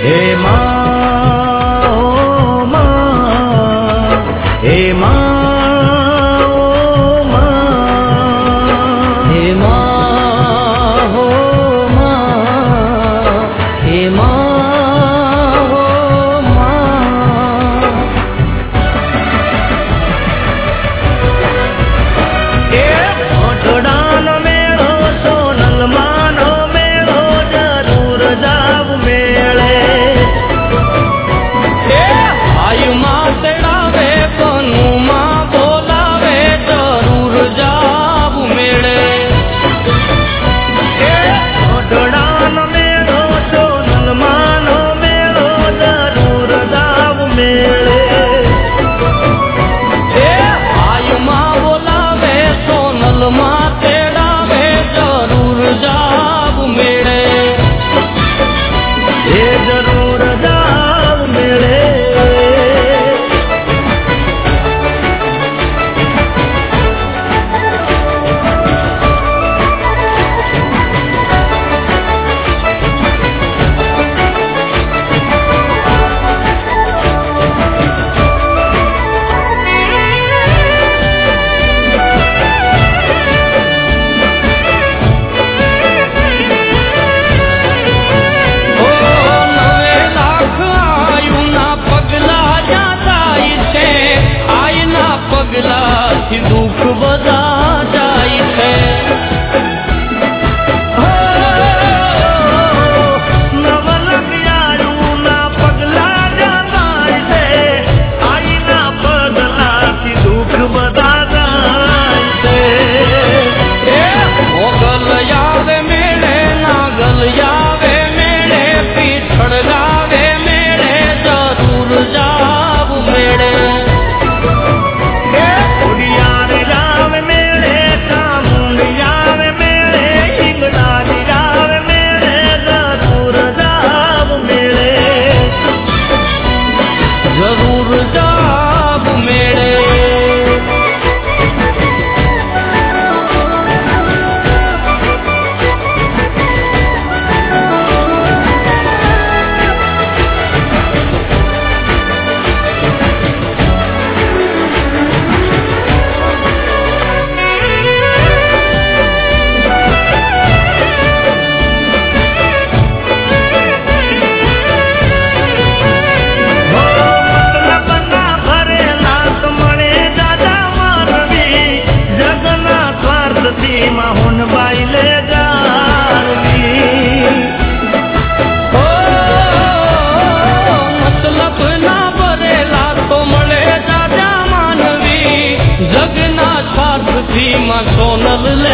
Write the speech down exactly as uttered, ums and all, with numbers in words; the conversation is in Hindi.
हे माँ ओ माँ, हे माँ ओ माँ, हे माँ हो माँ, हे माँ हो माँ। ओठड़ान मेरो सोनल मानो मेरो जरूर जाव मेले। आयु माँ तेड़ावे पनु माँ बोलावे जरूर जाव मेले। ओठड़ान मेरो सोनल मानो मेरो जरूर जाव मेले। आयु माँ बोलावे सोनल माँ तेड़ावे जरूर जाव मेले। ये जरूर जाव मेले। ओ नवे लाख आयु ना पगला जाई छे, आय ना पगला थी दुख बदा जाई छे। हो नव लाख आयु ना पगला जाई छे, आय ना पगला थी दुख बदा जाई छे। मोगल यावे मेले नागल यावे मेले, पीछड़ गावे मेले जरूर जाव मेले। उड़ियार जावे मेले, चामुंडी जावे मेले, हिंगलाज जावे मेले जरूर जाव मेले। जरूर जाव मेले। मतलब ना भरेला तो मणे दादा मानवी, जगना स्वार्थ थी माहुन बाईले जारवी। ओ मतलब ना भरेला तो मणे दादा मानवी, जगना स्वार्थ थी मां सोनल ले